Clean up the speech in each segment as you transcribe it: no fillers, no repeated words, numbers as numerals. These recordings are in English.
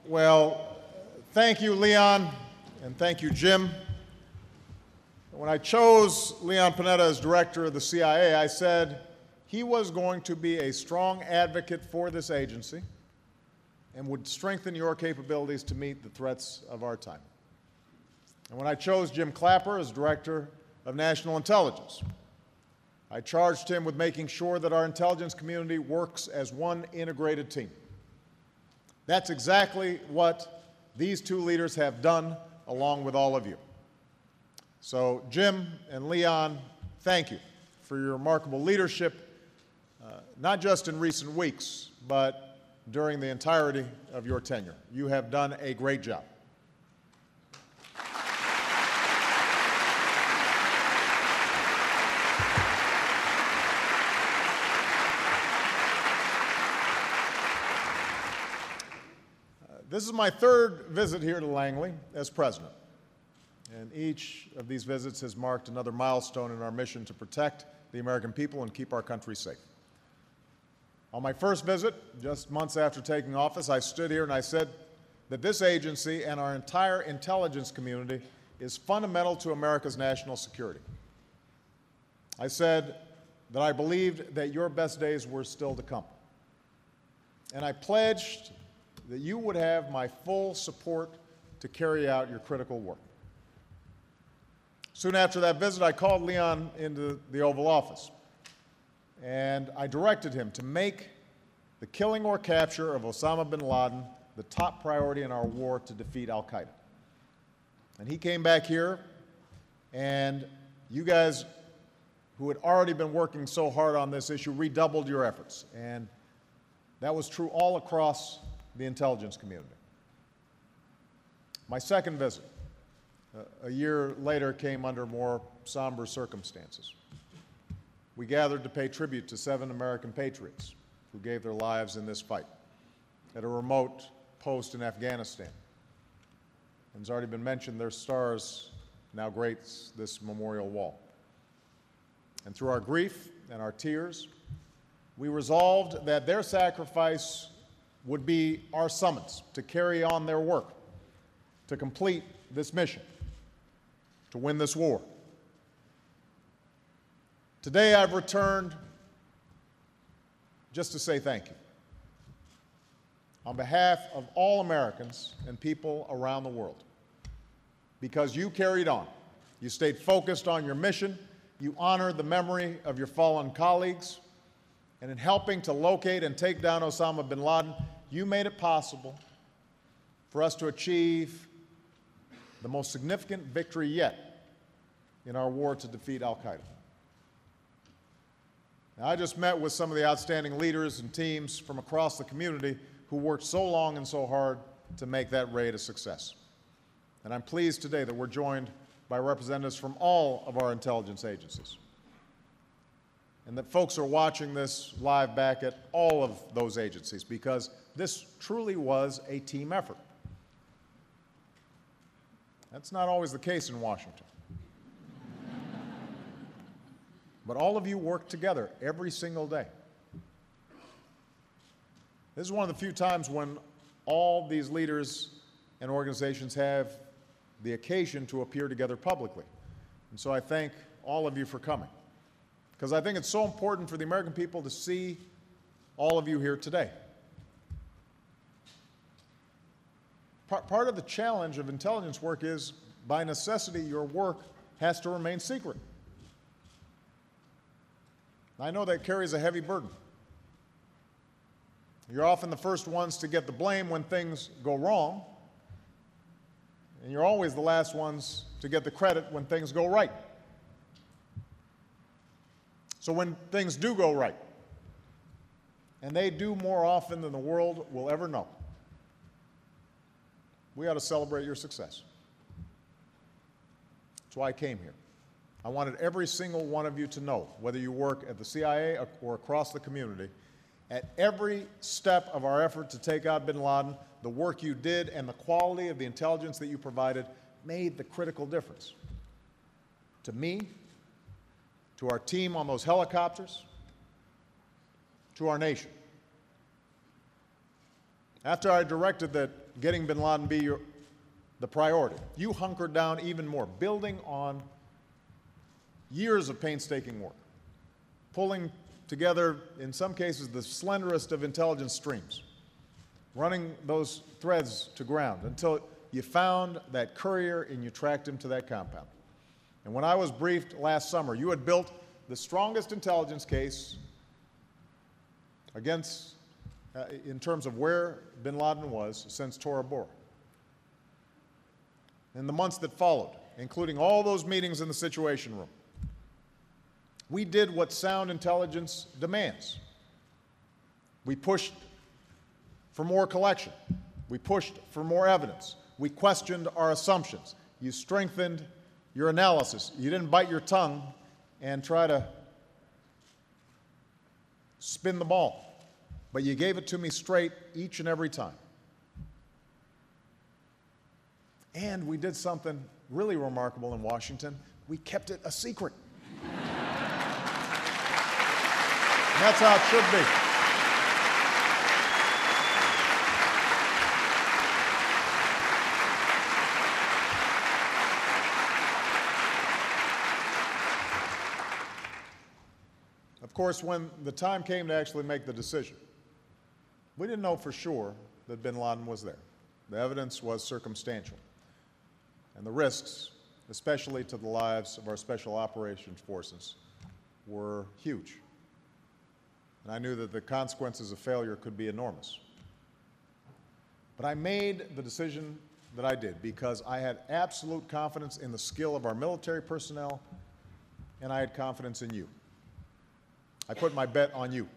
Well, thank you, Leon, and thank you, Jim. When I chose Leon Panetta as director of the CIA, I said he was going to be a strong advocate for this agency and would strengthen your capabilities to meet the threats of our time. And when I chose Jim Clapper as director of national intelligence, I charged him with making sure that our intelligence community works as one integrated team. That's exactly what these two leaders have done, along with all of you. So, Jim and Leon, thank you for your remarkable leadership, not just in recent weeks, but during the entirety of your tenure. You have done a great job. This is my third visit here to Langley as president, and each of these visits has marked another milestone in our mission to protect the American people and keep our country safe. On my first visit, just months after taking office, I stood here and I said that this agency and our entire intelligence community is fundamental to America's national security. I said that I believed that your best days were still to come, and I pledged that you would have my full support to carry out your critical work. Soon after that visit, I called Leon into the Oval Office, and I directed him to make the killing or capture of Osama bin Laden the top priority in our war to defeat al-Qaeda. And he came back here, and you guys who had already been working so hard on this issue redoubled your efforts, and that was true all across the intelligence community. My second visit, a year later, came under more somber circumstances. We gathered to pay tribute to 7 American patriots who gave their lives in this fight at a remote post in Afghanistan. And as already been mentioned, their stars now grace this memorial wall. And through our grief and our tears, we resolved that their sacrifice would be our summons to carry on their work, to complete this mission, to win this war. Today I've returned just to say thank you. On behalf of all Americans and people around the world, because you carried on, you stayed focused on your mission, you honored the memory of your fallen colleagues, and in helping to locate and take down Osama bin Laden, you made it possible for us to achieve the most significant victory yet in our war to defeat al-Qaeda. Now, I just met with some of the outstanding leaders and teams from across the community who worked so long and so hard to make that raid a success. And I'm pleased today that we're joined by representatives from all of our intelligence agencies, and that folks are watching this live back at all of those agencies, because this truly was a team effort. That's not always the case in Washington. But all of you work together every single day. This is one of the few times when all these leaders and organizations have the occasion to appear together publicly. And so I thank all of you for coming, because I think it's so important for the American people to see all of you here today. Part of the challenge of intelligence work is, by necessity, your work has to remain secret. I know that carries a heavy burden. You're often the first ones to get the blame when things go wrong, and you're always the last ones to get the credit when things go right. So when things do go right, and they do more often than the world will ever know, we ought to celebrate your success. That's why I came here. I wanted every single one of you to know, whether you work at the CIA or across the community, at every step of our effort to take out bin Laden, the work you did and the quality of the intelligence that you provided made the critical difference. To me, to our team on those helicopters, to our nation. After I directed that getting bin Laden be the priority, you hunkered down even more, building on years of painstaking work, pulling together, in some cases, the slenderest of intelligence streams, running those threads to ground until you found that courier and you tracked him to that compound. And when I was briefed last summer, you had built the strongest intelligence case against, in terms of where bin Laden was since Tora Bora. In the months that followed, including all those meetings in the Situation Room, we did what sound intelligence demands. We pushed for more collection. We pushed for more evidence. We questioned our assumptions. You strengthened your analysis. You didn't bite your tongue and try to spin the ball, but you gave it to me straight each and every time. And we did something really remarkable in Washington. We kept it a secret. And that's how it should be. Of course, when the time came to actually make the decision, we didn't know for sure that bin Laden was there. The evidence was circumstantial. And the risks, especially to the lives of our special operations forces, were huge. And I knew that the consequences of failure could be enormous. But I made the decision that I did because I had absolute confidence in the skill of our military personnel, and I had confidence in you. I put my bet on you.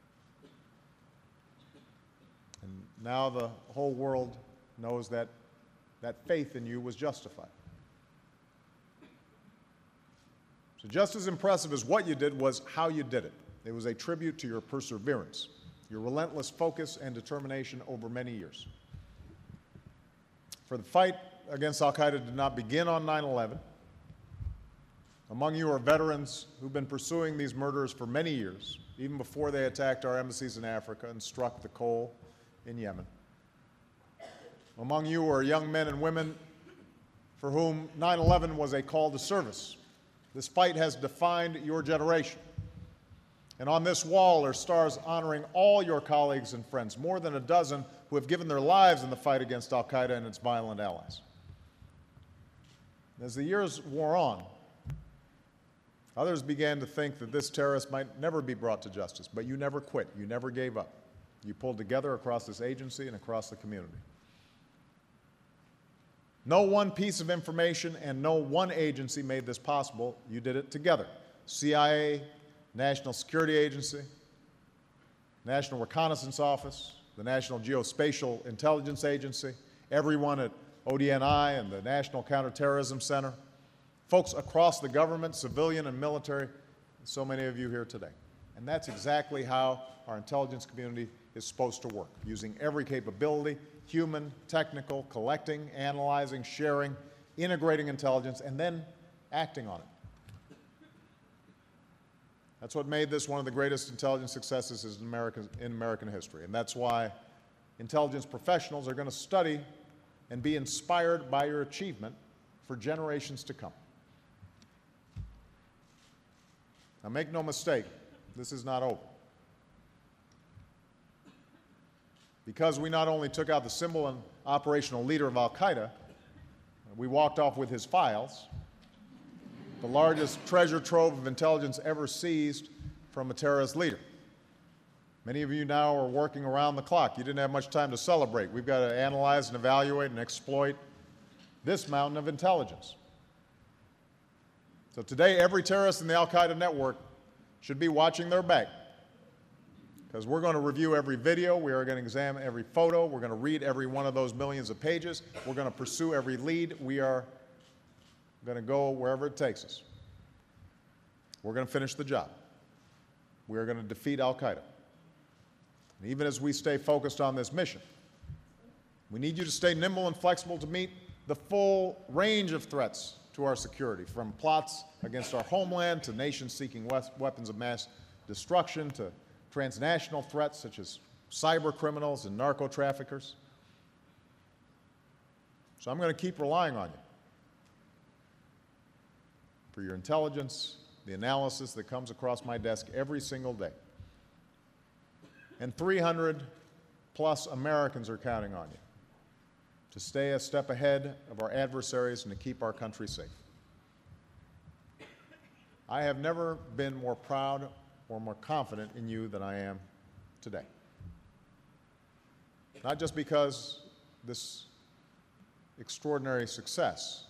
And now the whole world knows that that faith in you was justified. So just as impressive as what you did was how you did it. It was a tribute to your perseverance, your relentless focus and determination over many years. For the fight against al-Qaeda did not begin on 9/11. Among you are veterans who've been pursuing these murderers for many years, even before they attacked our embassies in Africa and struck the coal in Yemen. Among you are young men and women for whom 9/11 was a call to service. This fight has defined your generation. And on this wall are stars honoring all your colleagues and friends, more than a dozen who have given their lives in the fight against al-Qaeda and its violent allies. As the years wore on, others began to think that this terrorist might never be brought to justice, but you never quit. You never gave up. You pulled together across this agency and across the community. No one piece of information and no one agency made this possible. You did it together. CIA, National Security Agency, National Reconnaissance Office, the National Geospatial Intelligence Agency, everyone at ODNI and the National Counterterrorism Center, folks across the government, civilian and military, so many of you here today. And that's exactly how our intelligence community is supposed to work, using every capability, human, technical, collecting, analyzing, sharing, integrating intelligence, and then acting on it. That's what made this one of the greatest intelligence successes in American history. And that's why intelligence professionals are going to study and be inspired by your achievement for generations to come. Now, make no mistake, this is not over. Because we not only took out the symbol and operational leader of al-Qaeda, we walked off with his files, the largest treasure trove of intelligence ever seized from a terrorist leader. Many of you now are working around the clock. You didn't have much time to celebrate. We've got to analyze and evaluate and exploit this mountain of intelligence. So today, every terrorist in the al-Qaeda network should be watching their back, because we're going to review every video, we are going to examine every photo, we're going to read every one of those millions of pages, we're going to pursue every lead, we are going to go wherever it takes us. We're going to finish the job. We are going to defeat al-Qaeda. And even as we stay focused on this mission, we need you to stay nimble and flexible to meet the full range of threats to our security, from plots against our homeland to nations seeking weapons of mass destruction to transnational threats such as cyber criminals and narco traffickers. So I'm going to keep relying on you for your intelligence, the analysis that comes across my desk every single day. And 300 plus Americans are counting on you to stay a step ahead of our adversaries and to keep our country safe. I have never been more proud or more confident in you than I am today. Not just because this extraordinary success,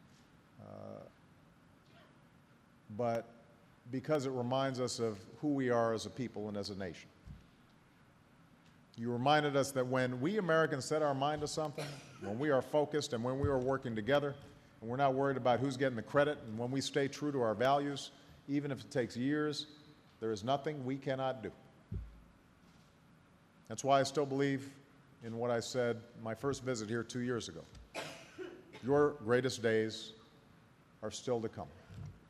but because it reminds us of who we are as a people and as a nation. You reminded us that when we Americans set our mind to something, when we are focused and when we are working together, and we're not worried about who's getting the credit, and when we stay true to our values, even if it takes years, there is nothing we cannot do. That's why I still believe in what I said my first visit here 2 years ago. Your greatest days are still to come.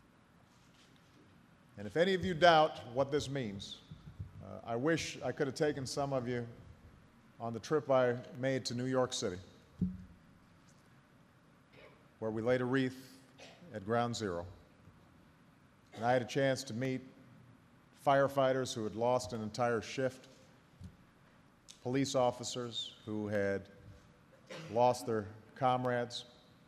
And if any of you doubt what this means, I wish I could have taken some of you on the trip I made to New York City, where we laid a wreath at Ground Zero. And I had a chance to meet firefighters who had lost an entire shift, police officers who had lost their comrades,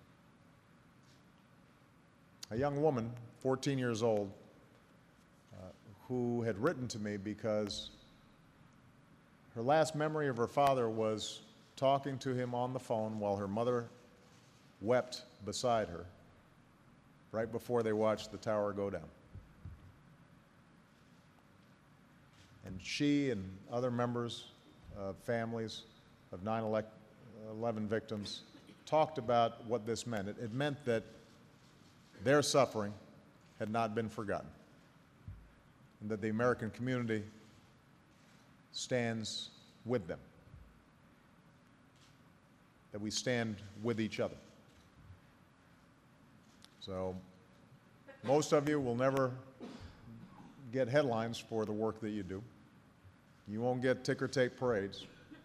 a young woman, 14 years old, who had written to me because her last memory of her father was talking to him on the phone while her mother wept beside her right before they watched the tower go down. And she and other members of families of 9/11 victims talked about what this meant. It meant that their suffering had not been forgotten, and that the American community stands with them, that we stand with each other. So most of you will never get headlines for the work that you do. You won't get ticker tape parades.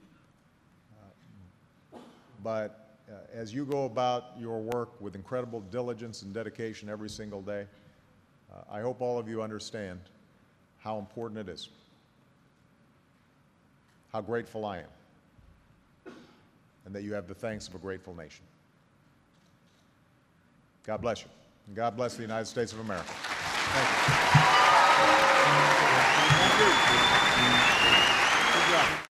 But as you go about your work with incredible diligence and dedication every single day, I hope all of you understand how important it is, how grateful I am, and that you have the thanks of a grateful nation. God bless you, and God bless the United States of America. Thank you. Thank you. Good job.